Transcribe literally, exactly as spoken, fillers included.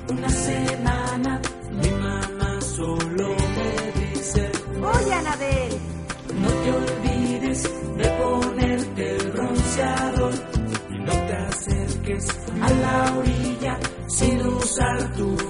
una semana mi mamá solo me dice: oye, Anabel, no te olvides de ponerte el bronceador y no te acerques a la orilla sin usar tu